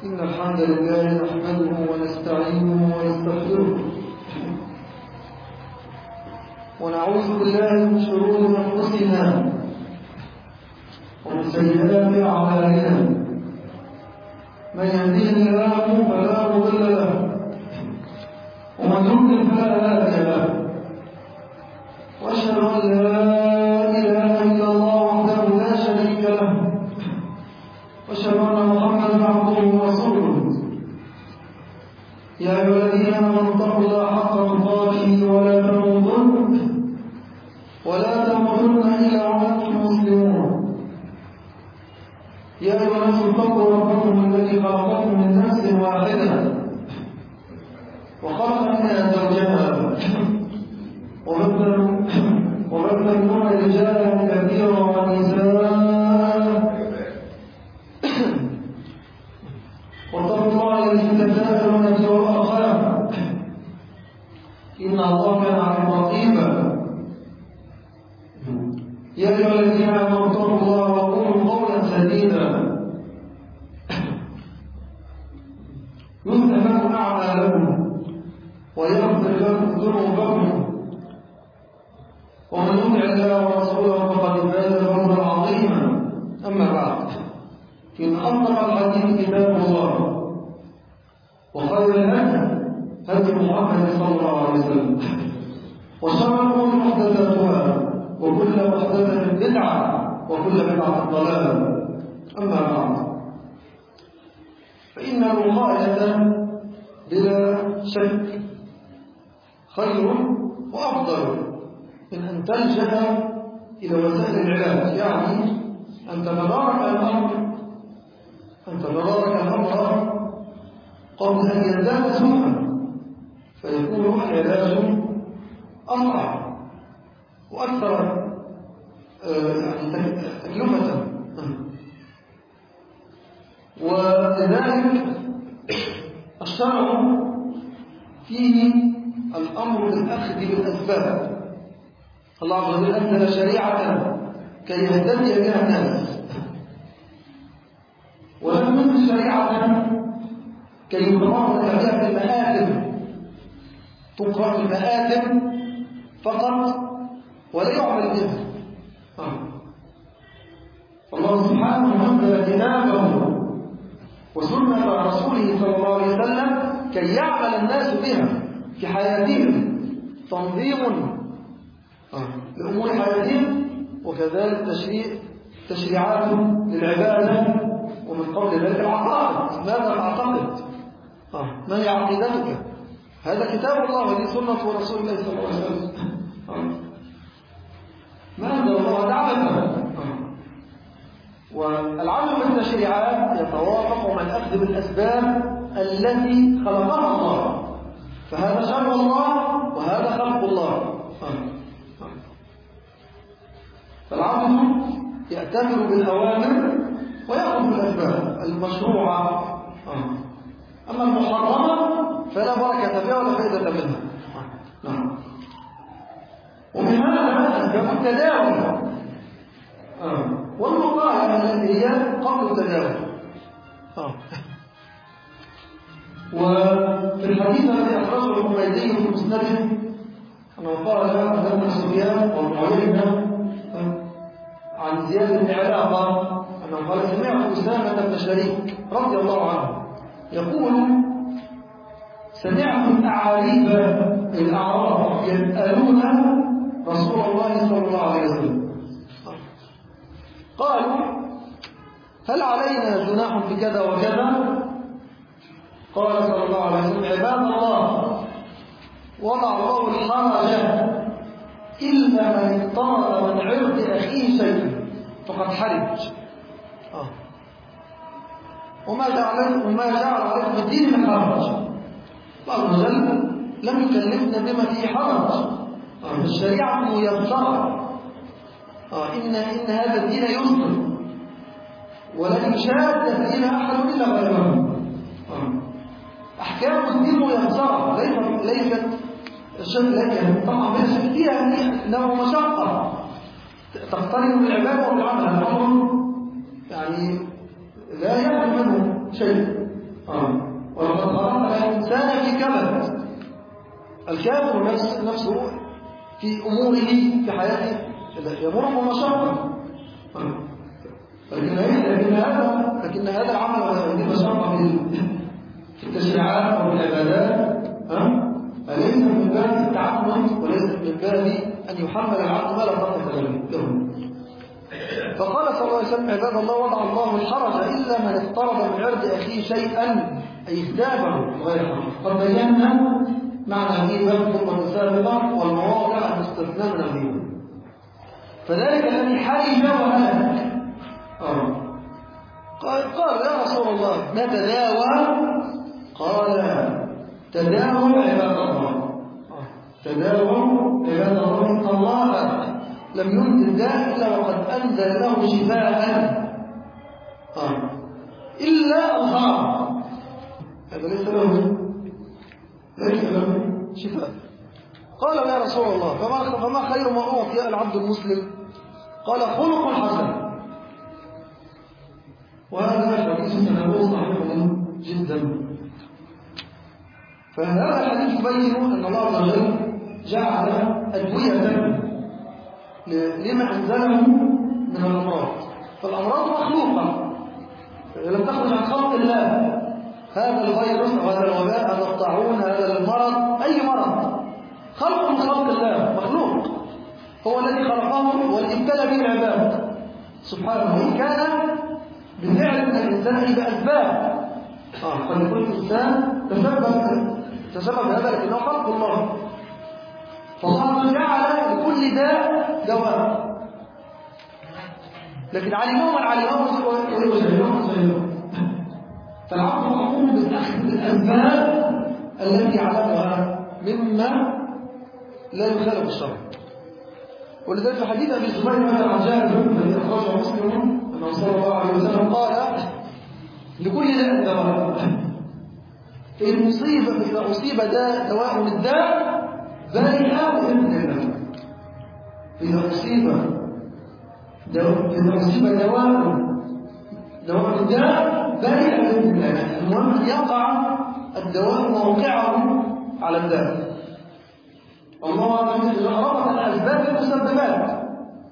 إن الحمد لله نحمده ونستعينه ونستغفره ونعوذ بالله من شرور أنفسنا ومن سيئات أعمالنا من يهده الله فلا مضل له ومن يضلل فلا هادي له وأشهد أن لا إله إلا الله وحده لا شريك له وأشهد أن محمدا عبده ورسوله يا أيها الذين آمنوا اتقوا الله حق تقاته ولا تموتن إلا وأنتم مسلمون يا أيها الناس اتقوا ربكم الذي خلقكم من نفس واحدة وخلق منها زوجها وبث منهما رجالا كثيرا ونساء واتقوا الله الذي تساءلون به والأرحام إن الله كان عليكم رقيبا يا أيها الذين آمنوا اتقوا الله وقولوا قولا سديدا يصلح لكم أعمالكم ويغفر لكم ذنوبكم ومن يطع الله ورسوله فقد فاز فوزا عظيما أما بعد إن أصدق الحديث كتاب الله وخير الهدي محمد صلى الله عليه وسلم وشر الأمور محدثاتها وكل محدثة بدعة وكل بدعة ضلالة أما بعد فإن الوقاية بلا شك خير وأفضل من أن تلجأ إلى وسائل العلاج، يعني أن تتدارك الأمر قبل أن يزداد سوءا فيكون العلاج أصعب وأكثر تكلفة. ولذلك الشرع فيه الأمر بالأخذ بالأسباب. الله عز وجل أنزل شريعة كي يهتدي بها الناس، ولم ينزل شريعة كي يقرأ بها في المآثم، تقرأ في المآثم فقط ولا يعمل بها. فالله سبحانه أنزل كتابه وسنة رسوله صلى الله عليه وسلم كي يعمل الناس بها في حياتهم، تنظيم لأمور حياتهم، وكذلك تشريعات للعبادة، ومن قبل ذلك العقائد. ماذا تعتقد؟ ما هي عقيدتك؟ هذا كتاب الله وهذه سنة رسول الله صلى الله عليه وسلم. ما أنزل الله تعالى. والعمل بالتشريعات يتوافق مع الأخذ بالأسباب التي خلقها الله، فهذا شرع الله وهذا خلق الله. فالعبد يأتمر بالأوامر ويأخذ بالأسباب المشروعة، أما المحرمة فلا بركة فيها ولا فائدة منها. ومن هذا أسباب التداوي والوقاية التي هي قبل التداوي. وفي الحديث الذي أخرجه الحميدي في مسنده أنه قال ابن سفيان ومعاوية عن زياد بن علاقة أنه قال سمعت أسامة بن شريك رضي الله عنه يقول سمعت الأعراب يسألون رسول الله صلى الله عليه وسلم قالوا هل علينا جناح بكذا وكذا؟ قال صلى الله عليه وسلم عباد الله وضع الله الحرج إلا من اضطرد من عرض أخيه شيء فقد حرج. وما جعل عليكم الدين من حرج. الله عز وجل لم يكلفنا بما فيه حرج. الشريعة ميسرة. إن هذا الدين يسر ولن يشاد الدين أحد إلا غيره. أحكام الدين ميسرة ليست يعني طبعا بس فيها أنه مشقة تقترن بالعبادة والعمل. الأمر يعني لا يأخذ منه شيء الأبد. الكافر نفسه في أموره في حياته يمر بمشقة، لكن هذا العمل وهذه المشقة في التشريعات أو العبادات ليس من باب التعمد، وليس من باب أن يحمل العبد ما لا طاقة له. فقال صلى الله عليه وسلم: عباد الله، وضع الله الحرج إلا من افترض من عرض أخيه شيئا أي اغتابه غير حق. قد بينا معنى هذه الخطبة السابقة والمواضع المستثنى من الغيبة. فذلك الذي حرج وهلك قال: يا رسول الله نتداوى؟ قال: تداووا عباد الله، تداووا عباد الله، إن الله لم ينزل داء إلا وقد أنزل له شفاء إلا الغار. هذا ليس له شفاء. قال: يا رسول الله فما خير ما أعطي العبد المسلم؟ قال: خلق حسن. وهذا حديث تناول صحيح جدا. فهذا الحديث يبين أن الله عز وجل جعل أدوية لما أنزله من الأمراض. فالأمراض مخلوقة لم تخرج عن خلق الله. هذا الفيروس أو هذا الوباء، هذا الطاعون، هذا المرض، أي مرض خلق من خلق الله، مخلوق، هو الذي خلقه والذي ابتلى به العباد سبحانه. وإن كان بفعل من الإنسان بأسباب، قد يكون الإنسان تسبب هذا لكنه خلق الله. فالله جعل لكل داء دواء، لكن علموه من علموه ويجهلوه. فالعبد مأمور بالأسباب التي يعلمها مما لا يخالف الشرع. ولذلك في حديث أبي الزبير عن جابر الذي أخرجه مسلم أنه صلى الله عليه وسلم قال: لكل داء دواء، إذا أصيب دواء الداء برئ بإذن الله. إذا أصيب دواء الداء برئ بإذن الله. المهم أن يقع الدواء موقعه على الداء. الله عز وجل ربط الأسباب المسببات.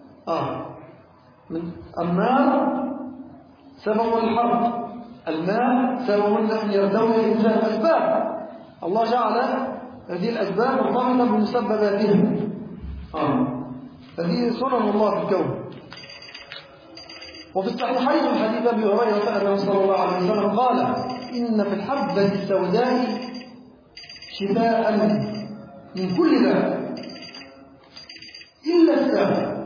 من النار سبب الحرب، الماء سبب أن يردون الإنسان. أسباب الله جعل هذه الأسباب مرتبطة بمسبباتها. هذه سنن الله في الكون. وفي الصحيحين من حديث أبي هريرة أنه صلى الله عليه وسلم قال: إن في الحبة السوداء شفاء من كل داء إلا السام.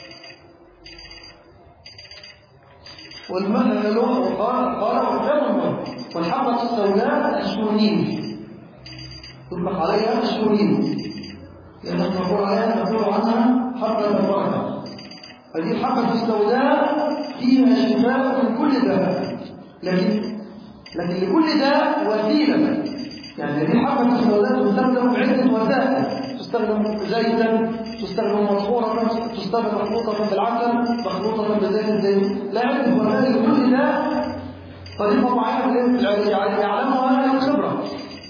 قال والحبة السوداء الشونين، يطلق عليها الشونين لأنه نقول عنها حبة البركة. هذه الحبة السوداء فيها شفاء من كل داء، لكن لكل داء وسيلة. يعني هذه الحبة السوداء تستخدم بعدة وسائل، تستخدم زيتا، تستخدم مطحونة، تستخدم مخلوطة بالعسل، مخلوطة بزيت الزيت، لا عدة وسائل لكل داء طريقة معينة يعلمها أهل الخبرة.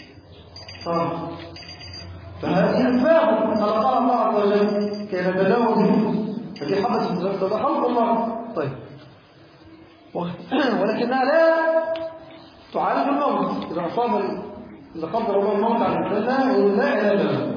فهذه أسباب خلقها الله عز وجل كي نتداوى به. هذه حبة السوداء خلق الله. طيب، ولكنها لا تعالج الموت. إذا قدر الله الموت على الإنسان لا علاج له.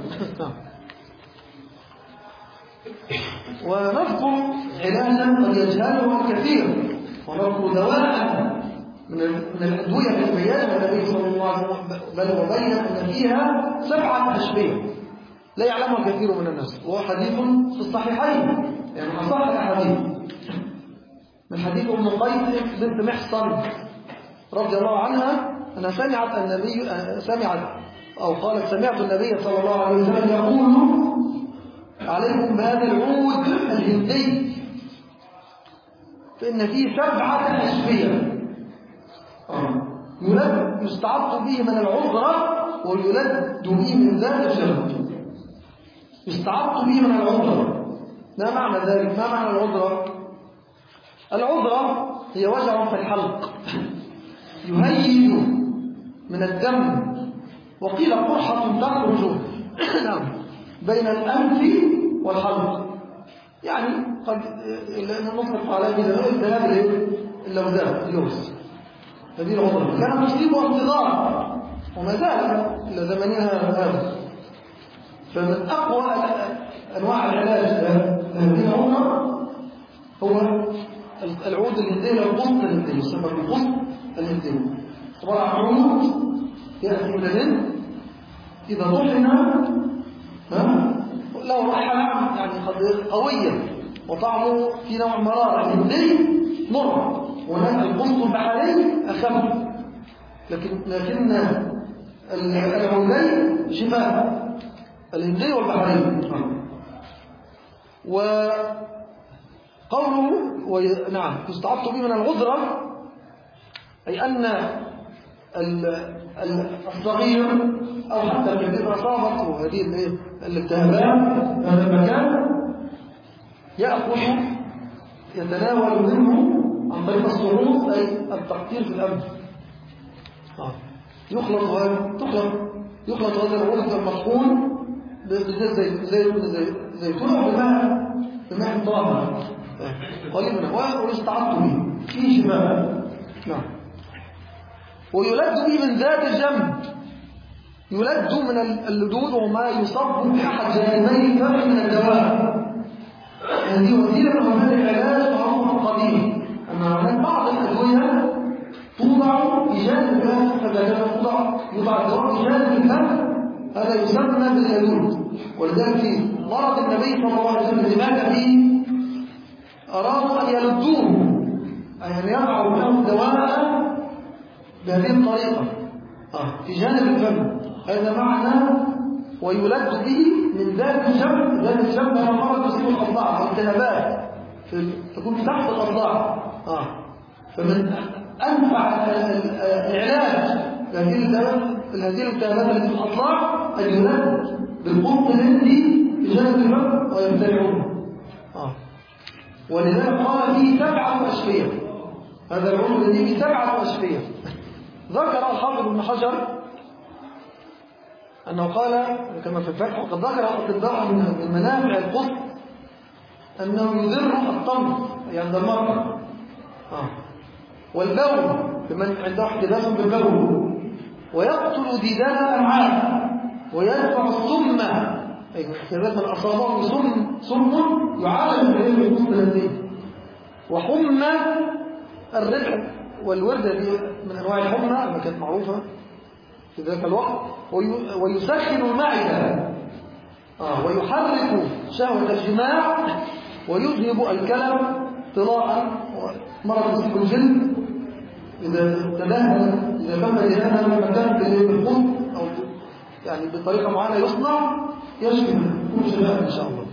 ونذكر علاجا قد يجهله الكثير، ونذكر دواء من الأدوية في البيان النبي صلى الله عليه وسلم بل وبين أن فيها 7 أشبيه لا يعلمها الكثير من الناس. وهو حديث في الصحيحين، يعني أصح الأحاديث، من حديث أم قيس بنت محصن رضي الله عنها أنها سمعت أو قالت: سمعت النبي صلى الله عليه وسلم يقول: عليكم بهذا العود الهندي فإن فيه 7 أشبيه يستعض به من العذرة ويلد به من ذات الجهد. يستعض به من العذرة، ما معنى ذلك؟ ما معنى العذرة؟ العذرة هي وجع في الحلق يهيج من الدم وقيل قرحة تخرج نعم بين الأنف والحلق، يعني قد نطلق على ذهاب اللوزات اللوز، هذه الغضب كان تصيبه انتظار وما زال إلى زمنها هذا. فمن أقوى أنواع العلاج لهذه العمر هو العود الهندي، القسط الهندي يسمى بالقسط الهندي. طبعا عود يأتي من الهند إذا طحن له رائحة نعم يعني قوية وطعمه في نوع مرارة. الهندي مر، وهناك القسط البحري أخف، لكن العودين شفاء، الهندي والبحري. وقوله نعم يستعط به من الغدرة، أي أن الصغير أو حتى الكبير أصابته هذه الالتهابات هذا المكان يأخذ يتناول منه عن طريق الصعود، أي التقطير في الأنف. يخلط هذا العود المطحون زيتون أو بماء طاهر قليل منه ويستعط به فيه شفاء. نعم. ويلد به من ذات الجنب، يلد من اللدود وما يصب بأحد جانبي الفم من الدواء. هذه وسيلة من وسائل العلاج معروفة قديم، أن هناك بعض الأدوية توضع في جانب الفم، فإذا يوضع الدواء في جانب الفم هذا يسمى باليلود. ولذلك في مرض النبي صلى الله عليه وسلم مات فيه أرادوا أن يلدوه، أي أن يضعوا له الدواء بهذه الطريقة في جانب الفم. هذا معنى ويلد به من ذات الجنب. ذات الجنب هو مرض تصيب الأضلاع والالتهابات تكون في تحت الأضلاع. فمن أنفع العلاج لهذه الالتهابات التي في الأضلاع أن يلد بالقسط الهندي في جانب الفم ويبتلعونه. ولذلك قال فيه 7 أشفية، هذا العود الذي فيه 7 أشفية. ذكر الحافظ ابن حجر أنه قال كما في الفتح، وقد ذكر الأطباء من منافع القسط أنه يضر الطمر عند المرضى والبول لمن عنده احتباس بالبول، ويقتل ديدان الأمعاء، ويدفع السم، أي كذلك من أصابه سم يعالج بالقسط الهندي، وحمى الربع والوردة دي من أنواع الحمى اللي كانت معروفة في ذاك الوقت، ويسخن المعدة ويحرك شهوة الجماع، ويذهب الكلم طلاء مرض يصيب الجلد إذا تم دهانها من مكان بالقسط أو يعني بطريقة معينة يصنع يشفي كل شفاء إن شاء الله.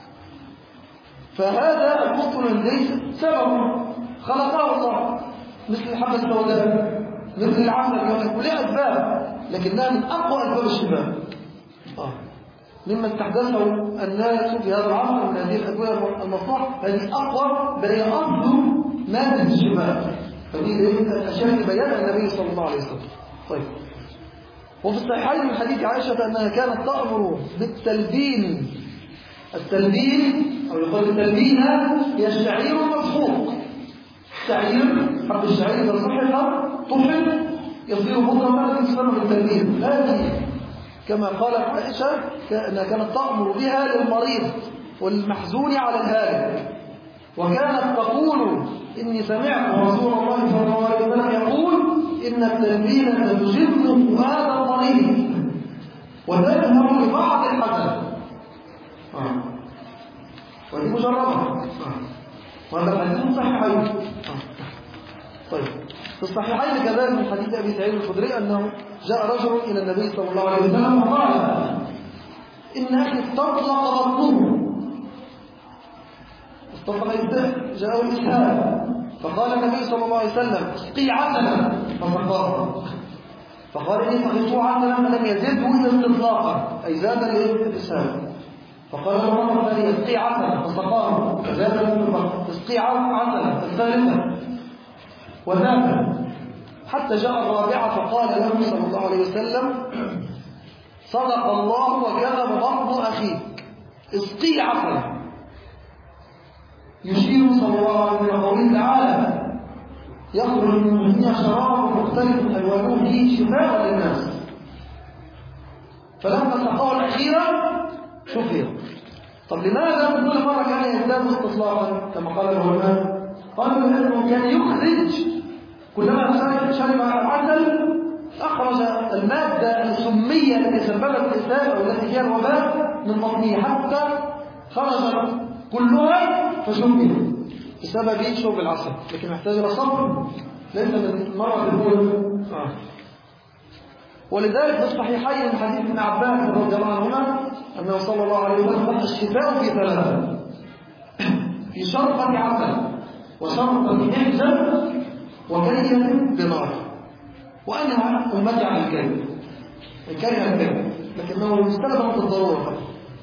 فهذا القسط الهندي سبب خلقه الله مثل الحبة السوداء مثل العسل، ولها أسباب لكنها من أقوى أسباب الشفاء. مما استحدثه الناس في هذا العصر من هذه الأدوية المصنوعة، هذه أقوى بل هي أصل مادة الشفاء. هذه الأشياء اللي بيانها النبي صلى الله عليه وسلم. طيب، وفي الصحيحين من حديث عائشة أنها كانت تأمر بالتلبين. التلبين أو يقول التلبينة هي الشعير المسحوق. الشعير حب الشعير إذا صحح طحن يصير مضربا يسمى بالتلبين. هذه كما قالت عائشة أنها كانت تأمر بها للمريض والمحزون على الهالك، وكانت تقول إني سمعت رسول الله صلى الله عليه وسلم يقول إن التلبينة تجن فؤاد المريض وتذهب لبعض الحسن. وهذه مجربة، وهذا الحديث صحيحين. طيب، في الصحيحين كذلك من حديث أبي سعيد الخدري أنه جاء رجل إلى النبي صلى الله عليه وسلم وقال إن أخي استطلق بطنه، جاءه الإسهال، فقال النبي صلى الله عليه وسلم اسقي عسلا فسقاه، فقال إني سقيته عسلا فلم يزده إلا استطلاقا، أي زاد الإسهال. فقال له مرة ثانية اسقي عسلا فسقاه، فزاد الاستطلاق، اسقي عسلا الثالثة وزاد، حتى جاء الرابعة فقال له صلى الله عليه وسلم صدق الله وكذب بطن أخيك اسقيه عسلا. يشير صلى الله عليه وسلم قوله تعالى يخرج من بطنها شراب مختلف ألوانه فيه شفاء للناس. فلما سقاه الأخيرة شفي. طب لماذا من كل مرة كان يزداد استصلاحا كما قال العلماء؟ قالوا لأنه كان يخرج كلما شرب العسل أخرج المادة السمية التي سببت الإسهال أو التي هي الوباء من بطنه حتى خرجت كلها فشفي بسبب شرب العسل. لكن محتاج إلى صبر ليس من مرة الأولى. ولذلك في الصحيحين من حديث ابن عباس رضي الله عنهما أنه صلى الله عليه وسلم الشفاء في ثلاثة: في شربة عسل وشربة حجة وكرية بنار. وأنا أمتي عن الكرية الكرية لكنه يستخدم في الضرورة.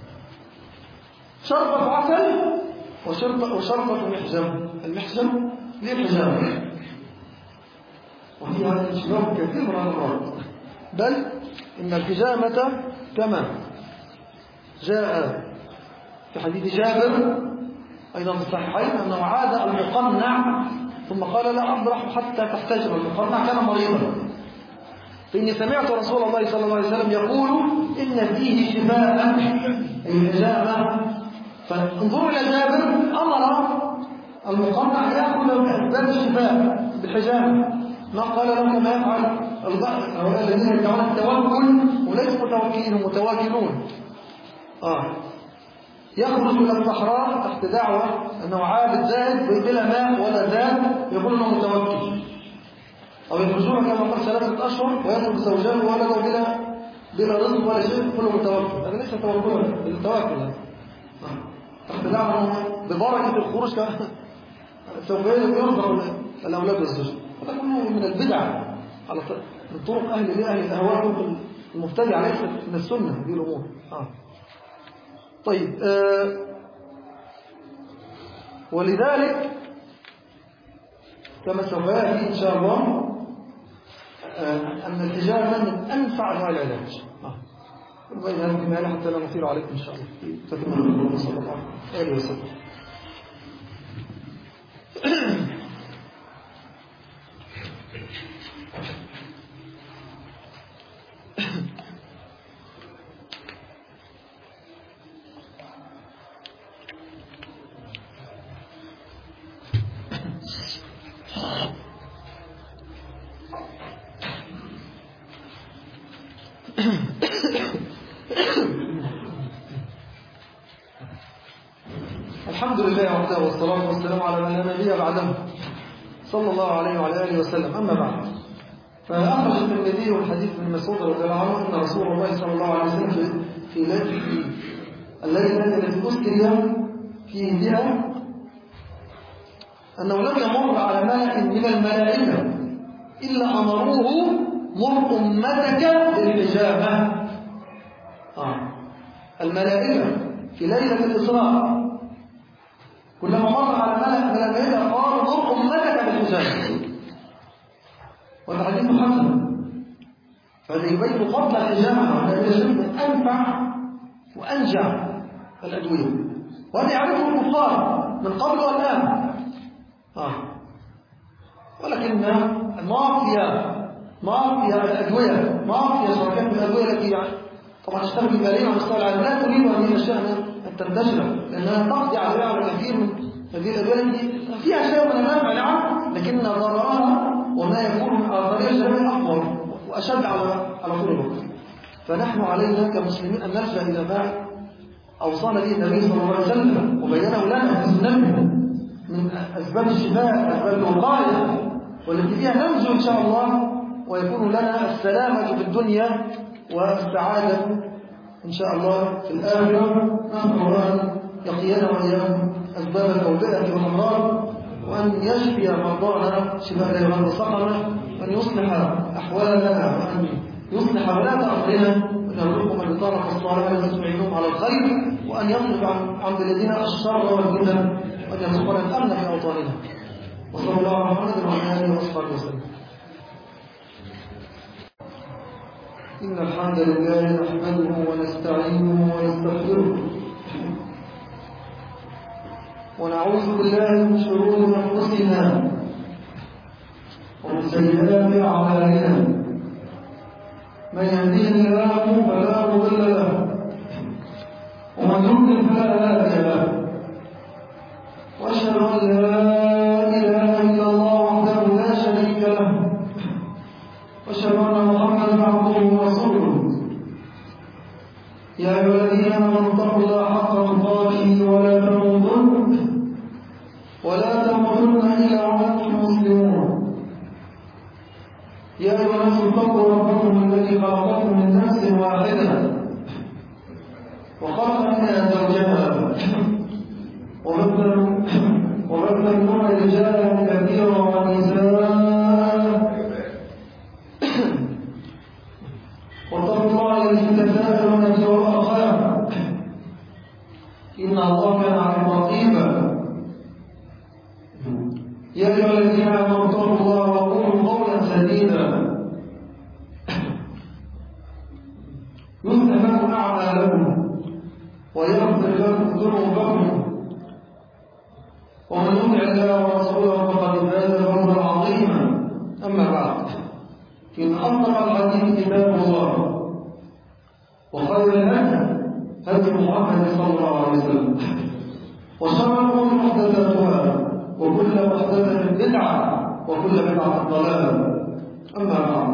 شربة عسل وشربة محجم. المحجم للحجامة وهي هذه الشباب كثير من الأمراض، بل إن الحجامة كما جاء في حديث جابر أيضا في الصحيحين أنه عاد المقنع ثم قال لا أبرح حتى تحتجم. المقنع كان مريضا، فإني سمعت رسول الله صلى الله عليه وسلم يقول إن فيه شفاء الحجامة. فانظروا إلى جابر أمر المقنع يأخذ بأسباب الشفاء بالحجامة، ما قال له كما يفعل الذين يدعون التوكل وليس متوكلين متواكلون. يخرج إلى الصحراء تحت دعوة أنه عابد زاهد بلا ماء ولا زاد يقول أنه متوكل، أو يخرجون كما قال 3 أشهر ويترك زوجته وولده بلا رزق ولا شيء كله متوكل. هذا ليس توكلا، التوكل تحت دعوة ببركة الخروج سوف يرزق الأولاد والزوج. هذا كله من البدع على من طرق أهل الأهواء، طرق المبتدع ليست من السنة هذه الأمور. طيب ولذلك كما سوف يأتي إن شاء الله أن الحجامة من أنفع أنواع العلاج. وبين هذه المال حتى لا نطيل عليكم إن شاء الله تكمل الله صلى الله عليه وسلم. الحمد لله وحده والصلاة والسلام على من لا نبي بعده صلى الله عليه وعلى آله وسلم. أما بعد، فأخرج الترمذي والحديث من مسعود رضي الله عنه أن رسول الله صلى الله عليه وسلم في الليلة التي أسري فيه بها أنه لم يمر على ملك من الملائكة إلا أمروه مر أمتك بالحجامة. الملائكة في ليلة الإسراء كلما مر على ملك من الملائكة قالوا مر أمتك بالحجامة. وهذا حديث حسن، فهذا يبين فضل الحجامة وأن الحجامة أنفع وأنجع الأدوية، وهذا يعرفه الكفار من قبل والآن. ولكن مافيا الأدوية، مافيا شركات الأدوية التي طبعا تشتغل بالمالية والمستوى لا تريد أن هي الشأن أن تنتشر، لأنها تقضي على كثير من هذه الأدوية التي فيها شيء من النفع نعم، لكن ضررها وما يكون من آثارها الجانبية أكبر وأشد على طول الوقت. فنحن علينا كمسلمين أن نلجأ إلى ما أوصانا به النبي صلى الله عليه وسلم وبينه لنا في السنة من أسباب الشفاء، أسباب الوقاية، والتي فيها ننجو إن شاء الله ويكون لنا السلامة في الدنيا والسعادة إن شاء الله في الآخرة. نسأل الله أن يقينا وإياكم أسباب الأوبئة والأمراض، وأن يشفي مرضانا شفاء لا يغادر سقما، وأن يصلح أحوالنا، وأن يصلح ولاة أمرنا، وأن يرزقكم البطانة الصالحة التي تعينهم على الخير، وأن يصرف عن بلادنا الشر والفتن، وأن يرزقنا الأمن في أوطاننا. وصلى الله على محمد وعلى آله وصحبه وسلم. إن الحمد لله نحمده ونستعينه ونستغفره ونعوذ بالله من شرور أنفسنا ومن سيئات أعمالنا من يهده الله فلا مضل له ومن يضلل فلا هادي له وأشهد أن لا إله إلا الله وحده لا شريك له وأشهد أن محمدا عبده ورسوله يا أيها الذين آمنوا اتقوا الله حق تقاته ولا تموتن إلا وأنتم مسلمون يا أيها الناس اتقوا ربكم الذي خلقكم من نفس واحدة وخلق منها زوجها وبث منهما رجالا كثيرا ونساء واتقوا الله الذي تساءلون به والأرحام إن الله كان عليكم رقيبا يا أيها الذين آمنوا اتقوا الله وقولوا قولا سديدا يصلح لكم أعمالكم ويغفر لكم ذنوبكم ومن يطع الله ورسوله فقد فاز فوزا عظيما أما بعد إن أصدق الحديث كتاب الله وخير الهدي هدي محمد صلى الله عليه وسلم وشر الأمور محدثاتها وكل محدثة بدعة وكل بدعة ضلالة أما بعد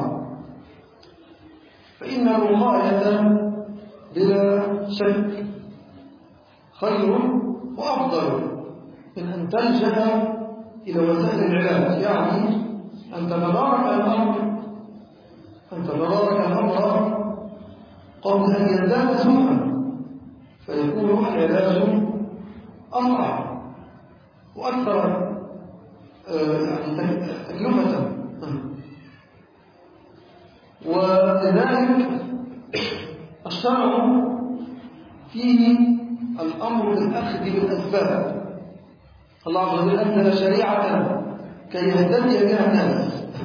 فإن الوقاية بلا شك خير وأفضل من أن تلجأ إلى وسائل العلاج يعني أن تتدارك الأمر قبل أن يزداد سوءا فيكون العلاج أصعب وأكثر تكلفة ولذلك الشرع فيه الأمر بالأخذ بالأسباب الله عز وجل أنزل شريعة كي يهتدي بها الناس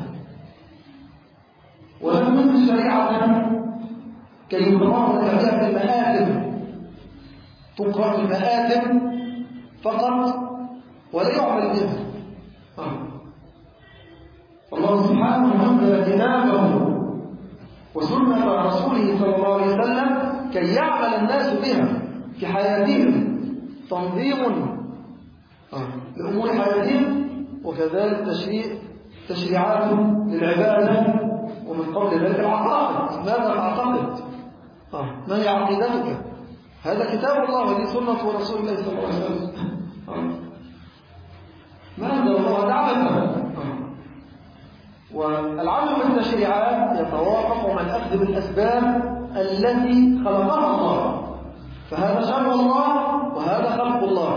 ولم ينزل شريعة كي يقرأ بها في المآتم تقرأ في المآتم فقط ولا يعمل بها الله سبحانه أنزل كتابه وسنة رسوله صلى الله عليه وسلم كي يعمل الناس بها في حياتهم تنظيم لأمور حياتهم وكذلك تشريعات للعبادة ومن قبل ذلك العقائد ماذا تعتقد ما هي عقيدتك هذا كتاب الله وهذه سنة رسول الله صلى الله عليه وسلم ماذا الله دعمنا والعمل بالتشريعات يتوافق مع الأخذ بالأسباب التي خلقها الله فهذا شرع الله وهذا خلق الله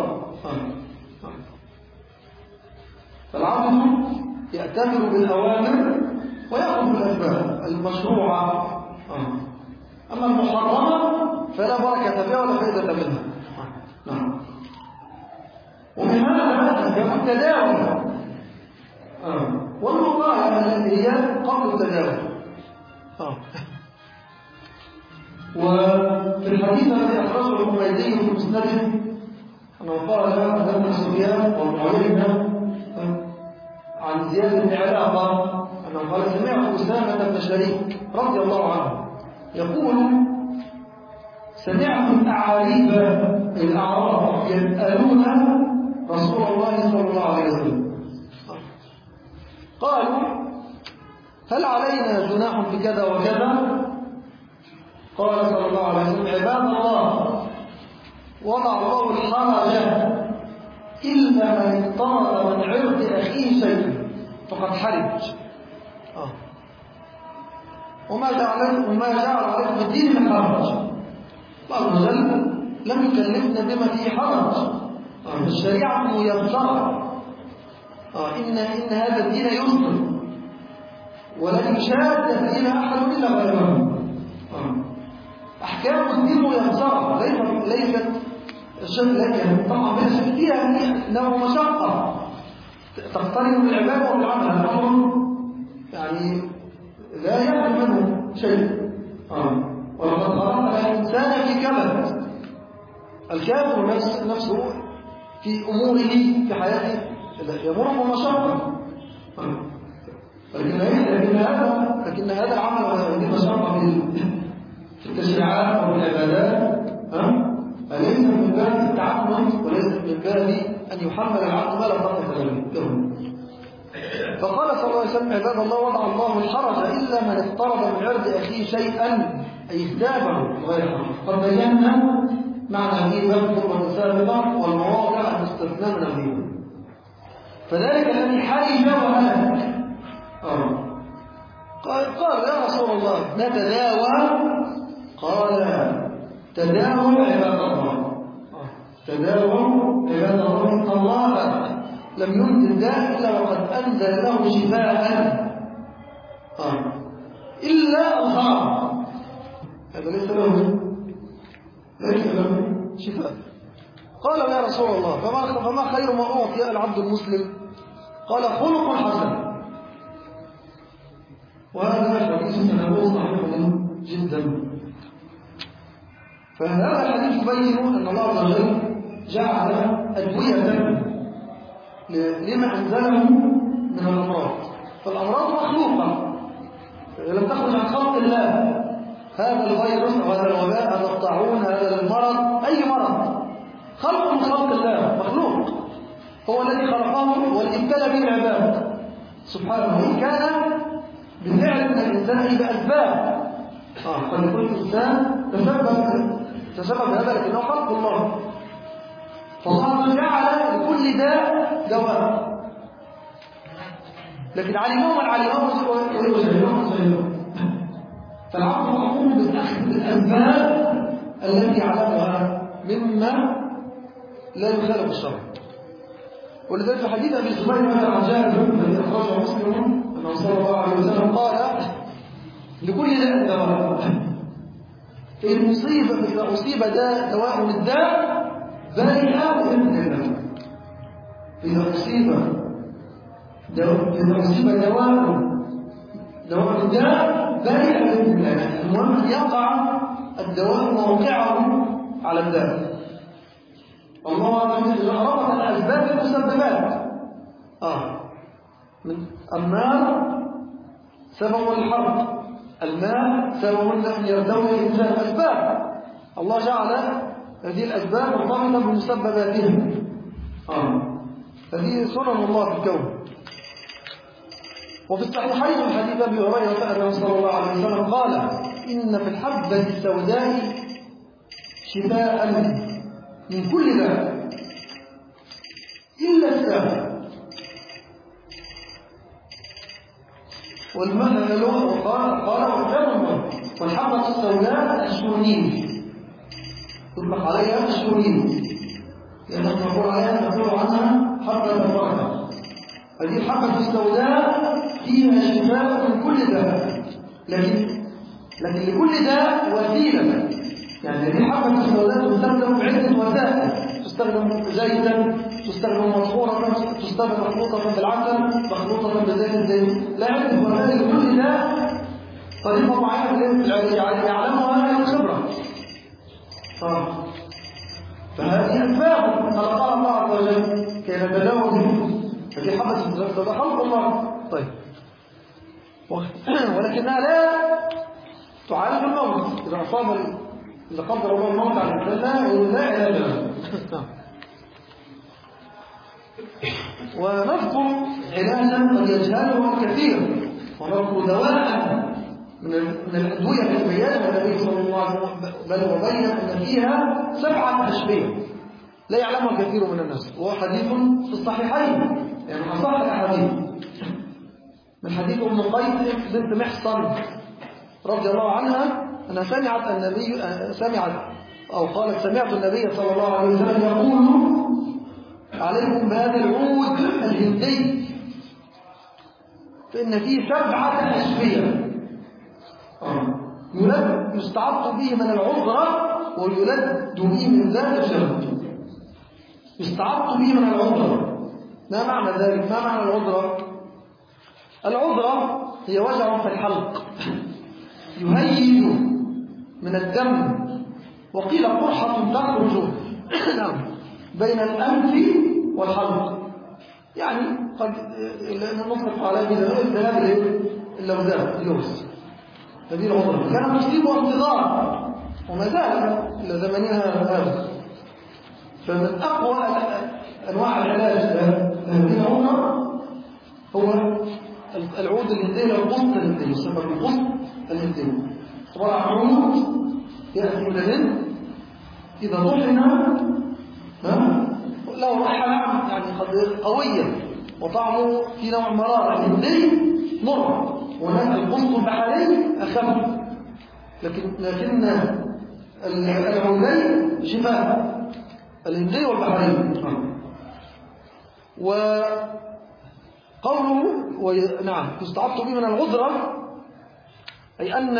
فالعبد يأتمر بالأوامر ويأخذ بالأسباب المشروعة أما المحرمة فلا بركة فيها ولا فائدة منها ومن هذا يكون التداول والوقاية التي هي قبل التداول وفي الحديث الذي أخرجه الحميدي في مسنده أنه قال له ابن سفيان ومعاوية عن زياد بن علاقة أنه قال سمعت أسامة بن شريك رضي الله عنه يقول سمعت الأعراب يسألون رسول الله صلى الله عليه وسلم قالوا هل علينا جناح في كذا وكذا قال صلى الله عليه وسلم عباد الله وضع الله الحرج إلا من اضطرد من عرض أخيه شيء فقد حرج وما جعل عليكم الدين من حرج الله عز وجل لم يكلفنا بما فيه حرج الشريعة ميسرة إن هذا الدين يسر ولن يشاد الدين أحد إلا غيره أحكام الدين ميسرة ليست لكن طبعا بس فيها نوع مشقة تقترن بالعبادة والعمل الأمر يعني لا يأخذ منه شيء الأبد. الكافر نفسه في أموره في حياته يمر بمشقة، لكن هذا العمل وهذه المشقة في التشريعات أو العبادات ليس من باب التعمد، وليس من باب أن يحمل العبد ما لا طاقة له. فقال صلى الله عليه وسلم: عباد الله، وضع الله الحرج إلا من افترض من عرض أخيه شيئا أي اغتابه غير حرج. قد بينا معنى الغيبة والمسابقة والمواضع المستثنى من الغيبة. فذلك الذي حرج وهلك قال: يا رسول الله نتداوى؟ قال: تداووا عباد الله، تداووا عباد الله، إن الله لم ينزل داء إلا وقد أنزل له شفاء إلا الغرام. هذا ليس له شفاء. قال: يا رسول الله فما خير ما أعطي العبد المسلم؟ قال: خلق حسن. وهذا حديث تناول صحيح جدا. فهذا الحديث يبين أن الله عز وجل جعل أدوية لما أنزله من الأمراض. فالأمراض مخلوقة لم تخرج عن خلق الله. هذا الفيروس أو هذا الوباء، هذا الطاعون، هذا المرض، أي مرض خلق من خلق الله، مخلوق، هو الذي خلقه والذي ابتلى به العباد سبحانه. إن كان بفعل من الإنسان بأسباب، فلكل إنسان تسبب هذا، لكنه خلق الله. فالله جعل لكل داء دواء، لكن علموه من علموه ويجهلون. فالعبد مأمور بالأسباب التي يعلمها مما لا يخالف الشرع. ولذلك في حديث أبي الزبير عن جابر الذي أخرجه مسلم أنه صلى الله عليه وسلم قال: لكل داء دواء، فإذا أصيب دواء الداء برئ بإذن الله. إذا أصيب دواء الداء برئ بإذن الله. المهم أن يقع الدواء موقعه على الداء. الله عز وجل ربط الأسباب المسببات. من النار سبب الحرب، الماء سبب أن يردون الإنسان. أسباب الله جعل هذه الأسباب مرتبطة بمسبباتها. هذه سنن الله في الكون. وفي الصحيحين من حديث أبي هريرة أنه صلى الله عليه وسلم قال: إن في الحبة السوداء شفاء من كل داء إلا السام. والمثل قال وكان والحبة السوداء الشونين، يطلق عليها الشونين، لأنه نقول عليها نقول عنها حبة البركة. هذه الحبة السوداء فيها شفاء من كل داء، لكن لكل داء وسيلة. يعني هذه الحبة السوداء تستخدم بعدة وسائل، تستخدم زيتا، تستخدم مطحورة، تستخدم مخلوطة بالعسل، مخلوطة بزيت الزيت، لا عدة وسائل لكل داء طريقة معينة يعلمها أهل الخبرة. فهذه أسباب خلقها الله عز وجل كي نتداوى به. هذه حبة السوداء خلق الله. طيب، ولكنها لا تعالج الموت. إذا قدر الله الموت على الإنسان لا علاج له. ونذكر علاجا قد يجهله الكثير، ونذكر دواء من الأدوية في البيان النبي صلى الله عليه وسلم بل وبين أن فيها 7 أشبيه لا يعلمها الكثير من الناس. وهو حديث في الصحيحين، يعني أصح الأحاديث، من حديث أم قيس بنت محصن رضي الله عنها أنها سمعت أو قالت: سمعت النبي صلى الله عليه وسلم يقول: عليكم بهذا العود الهندي فإن فيه 7 أشبيه يستعط به من العذرة ويلد به من ذات الشرب. يستعط به من العذرة. ما معنى ذلك؟ ما معنى العذرة؟ العذرة هي وجع في الحلق يهيج من الدم وقيل قرحة تخرج نعم بين الأنف والحلق، يعني قد نطلق على هذه اللوزات اللوز، هذه العضلة كان تصيبها انتظار وما زال إلى زمنها هذا. فمن أقوى أنواع العلاج لهذه العضلة هو العود الهندي، القسط الهندي، يسمى بالقسط الهندي. طبعا عود يأتي من الهند، إذا طحن له رائحة نعم يعني قوية وطعمه في نوع مرارة. الهندي مر، وهناك القسط البحري أخف، لكن العودين شفاء، الهندي والبحري. وقوله نعم يستعط به من العذرة، أي أن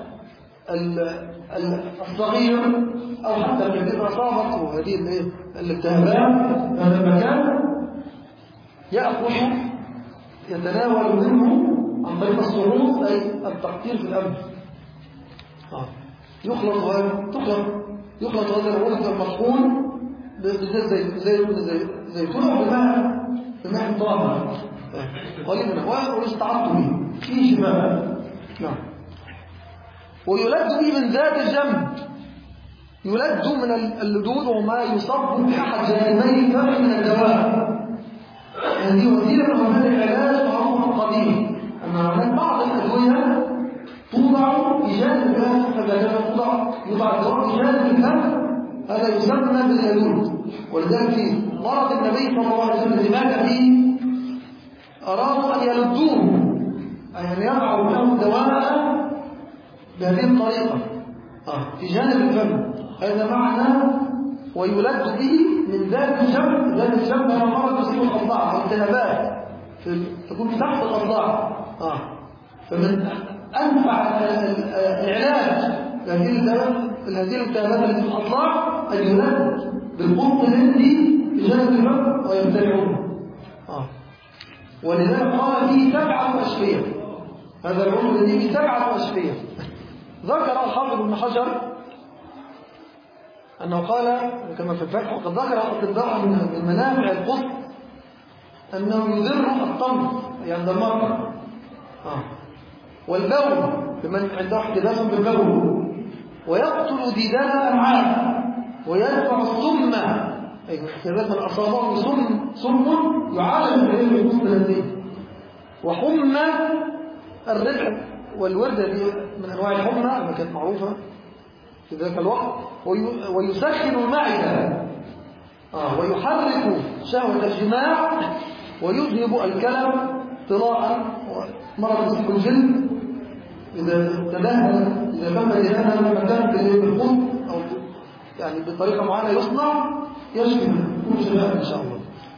الصغير أو حتى الكبير أصابته هذه الالتهابات هذا المكان يأخذ يتناول منه عن طريق الصعود، أي التقطير في الأنف. يخلط هذا العود المطحون بزيت زيتون أو بماء طاهر قليلا ويستعط به فيه شفاء. نعم. ويلد به من ذات الجنب، يلد من اللدود وما يصب بأحد جانبي الفم من الدواء. هذه وسيلة من وسائل العلاج معروفة قديم، أن هناك بعض الأدوية توضع في جانب الفم، فإذا كان يوضع الدواء في جانب الفم هذا يسمى باليلود. ولذلك في مرض النبي صلى الله عليه وسلم مات فيه أرادوا أن يلدوه، أي أن يضعوا له دواء بهذه الطريقة في جانب الفم. هذا معنى ويلد به من ذات الجنب. ذات الجنب هو مرض تصيب الأضلاع والتهابات تكون تحت الأضلاع. فمن أنفع العلاج لهذه الالتهابات التي في الأضلاع أن يلد بالقسط الهندي في جانب الفم ويبتلعونه. ولذلك قال فيه 7 أشفية، هذا العود الذي فيه 7 أشفية. ذكر الحافظ ابن حجر أنه قال كما في الفتح، وقد ذكر أطباء من منافع القسط أنه يضر الطمر عند المرضى والبول لمن عنده احتباس بالبول، ويقتل ديدان الأمعاء، ويدفع السم، كذلك من أصابه سم يعالج بهذه القسط الهندي، وحمى الربع والوردة دي من أنواع الحمى اللي كانت معروفة في ذاك الوقت، ويسخن المعدة ويحرك شهوة الجماع، ويذهب الكلم طلاء مرض مسك الجلد إذا تدهن، إذا تم دهانها المكان بالقسط أو يعني بطريقة معينة يصنع يشفي كل شفاء إن شاء الله.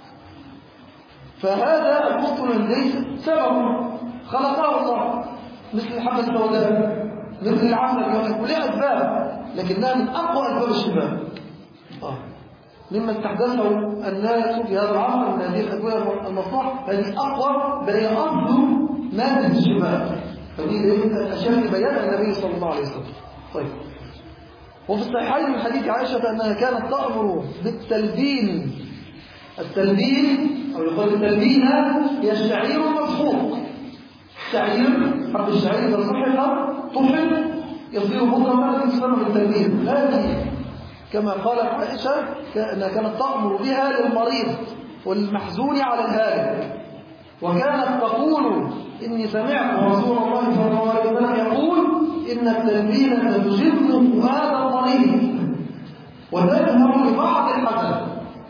فهذا القسط الهندي سبب خلقه الله مثل الحبة السوداء مثل العسل، ولها أسباب لكنها من أقوى أسباب الشفاء. مما استحدثه الناس في هذا العصر من هذه الأدوية المصنوعة، هذه أقوى بل هي أصل مادة الشفاء. هذه الأشياء اللي بيانها النبي صلى الله عليه وسلم. طيب. وفي الصحيحين من حديث عائشة أنها كانت تأمر بالتلبين. التلبين أو يقول التلبينة هي الشعير المسحوق. الشعير، حب الشعير إذا صحح طحن يصير بطرة يسمى بالتلبين. هذه كما قالت عائشة أنها كانت تأمر بها للمريض والمحزون على الهالك، وكانت تقول إني سمعت رسول الله صلى الله عليه وسلم يقول إن التلبينة تجن فؤاد المريض وتذهب لبعض الحسن.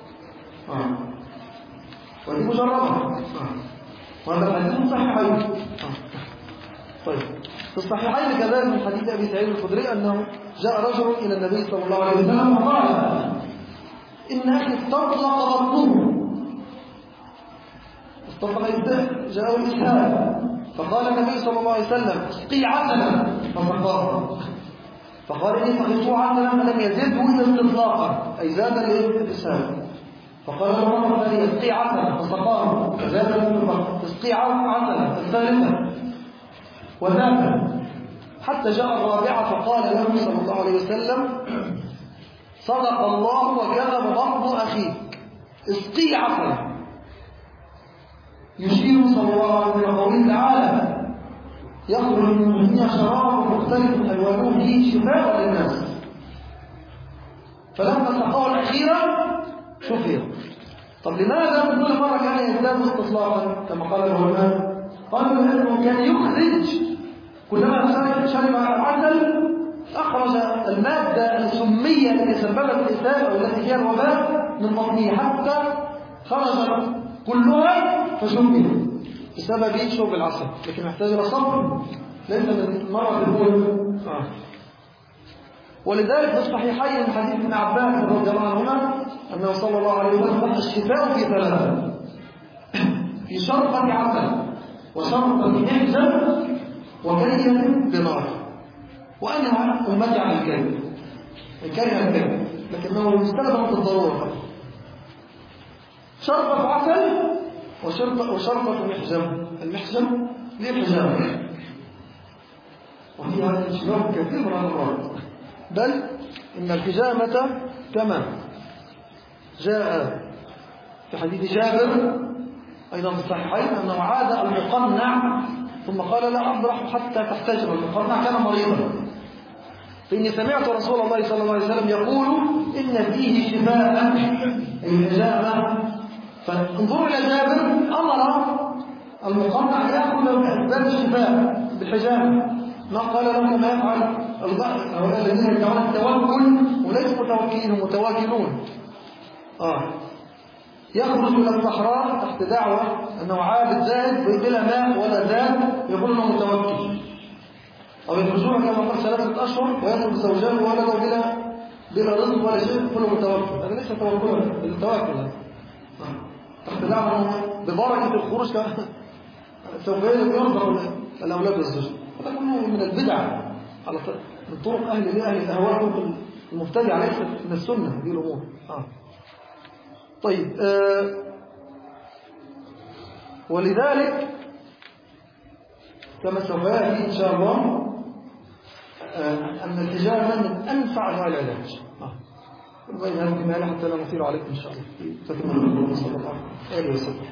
ودي مجربة، وهذا الحديث صحيحين. طيب، في الصحيحين كذلك من حديث أبي سعيد الخدري أنه جاء رجل إلى النبي صلى الله عليه وسلم وقال إن أخي استطلق بطنه، جاءه الإسهال، فقال النبي صلى الله عليه وسلم اسقي عسلا فسقاه، فقال إني سقيته عسلا فلم يزده إلا استطلاقا، أي زاد الإسهال. فقال له مرة ثانية اسقي عسلا فسقاه، فزاد الاستطلاق، اسقي عسلا الثالثة وذاك، حتى جاء الرابعة فقال له صلى الله عليه وسلم صدق الله وكذب بطن أخيك، اسقيه عسلا. يشير صلى الله عليه وسلم قوله تعالى: يخرج من بطنها شراب مختلف ألوانه فيه شفاء للناس. فلما سقاه الأخيرة شفي. طب لماذا من كل مرة كان يزداد استصلاحا كما قال العلماء؟ قالوا لأنه كان يخرج كلما شرب العسل أخرج المادة السمية التي سببت الإسهال أو التي هي الوباء من بطنه حتى خرجت كلها فشفي بسبب شرب العسل. لكن محتاج إلى صبر، ليس من مرة الأولى. ولذلك في الصحيحين من حديث ابن عباس رضي الله عنهما أنه صلى الله عليه وسلم الشفاء في ثلاثة: في شربة عسل، وشربة محجم، وكيل بنار. وأنا أمتي عن الكيل، الكيل الكيل، لكنه يستخدم بالضرورة. شربة عسل وشربة محجم. المحجم للحجامة، وهي هذه الشباب كثير من المرات، بل إن الحجامة كما جاء في حديث جابر أيضا في الصحيحين أنه عاد المقنع ثم قال: لا أبرح حتى تحتجم. المقنع كان مريضا، فإني سمعت رسول الله صلى الله عليه وسلم يقول: إن فيه شفاء، الحجامة. فانظروا إلى جابر، أمر المقنع يأخذ بأسباب الشفاء بالحجامة، ما قال له كما يفعل هؤلاء الذين يدعون التوكل وليسوا متوكلين، هم متواكلون. يخرج إلى الصحراء تحت دعوة أنه عابد زاهد بلا ماء ولا زاد، يقول أنه متوكل. أو يخرجون كما قال 3 أشهر ويخرج زوجان وولده بلا رزق ولا شيء، يقول متوكل. هذا ليس توكلا، التوكل تحت دعوة أنه ببركة الخروج سوف يرضى الأولاد والزوج. هذا كله من البدع على من طرق أهل الأهواء المبتدع، ليس من السنة هذه الأمور. طيب، ولذلك كما سوف يأتي إن شاء الله أن الحجامة من أنفع أنواع العلاج. وإن هذه المال حتى لا نطيل عليكم إن شاء الله. تكمل الله صلى الله عليه وسلم.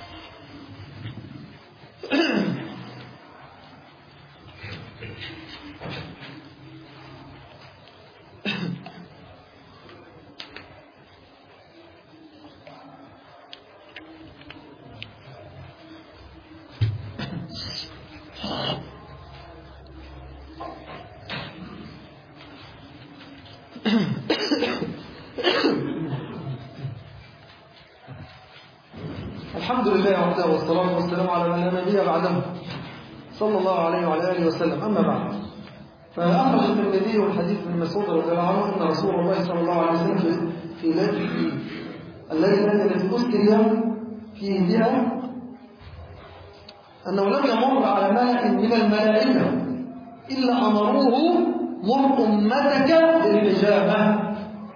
الحمد لله وحده والصلاة والسلام على من لا نبي بعده صلى الله عليه وعلى آله وسلم. أما بعد، فأخرج الترمذي الحديث من مسعود رضي الله عنه أن رسول الله صلى الله عليه وسلم في الليلة التي أسري فيه بها أنه لم يمر على ملك من الملائكة إلا أمروه: مر أمتك بالحجامة.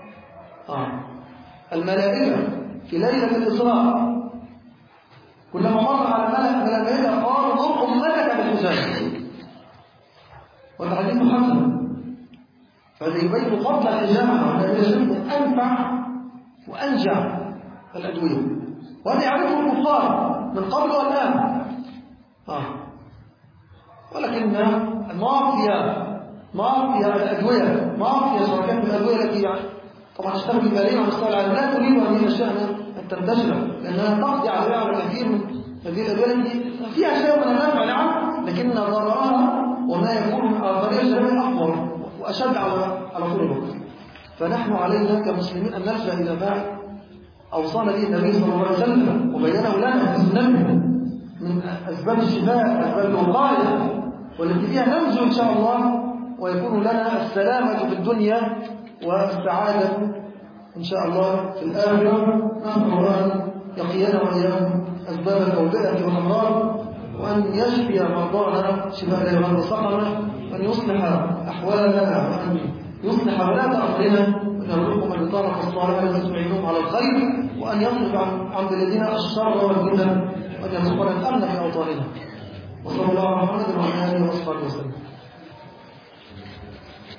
الملائكة في ليلة الإسراء كلما مر على ملك من الملائكة قالوا: مر أمتك بالحجامة. والحديث حسن، فهذا يبين فضل الحجامة وأنها شيء أنفع وأنجع الأدوية، وهذا يعرفه الكفار من قبل والآن. ولكن مافيا الأدوية، مافيا شركات الأدوية التي طبعا تشتغل بالمالية والمستوى العالمي لا تريد أن هي الأشياء أن تنتشر، لأنها تقضي على كثير من هذه الأدوية التي فيها شيء من النفع نعم، لكن ضررها وما يكون من آثارها الجانبية أكبر وأشد على طول الوقت. فنحن علينا كمسلمين أن نلجأ إلى ما أوصانا به النبي صلى الله عليه وسلم وبينه لنا في السنة من أسباب الشفاء، أسباب الوقاية، والتي فيها ننجو إن شاء الله ويكون لنا السلامة في الدنيا والسعادة إن شاء الله في الآخرة. نسأل الله أن يقينا وإياكم أسباب الأوبئة والأمراض، وأن يشفي مرضانا شفاء لا يغادر سقما، وأن يصلح أحوالنا، وأن يصلح ولاة أمرنا، وأن يرزقهم البطانة الصالحة التي تعينهم على الخير، وأن يصرف عن بلادنا الشر والفتن، وأن يرزقنا الأمن في أوطاننا. وصلى الله على محمد وعلى آله وصحبه وسلم.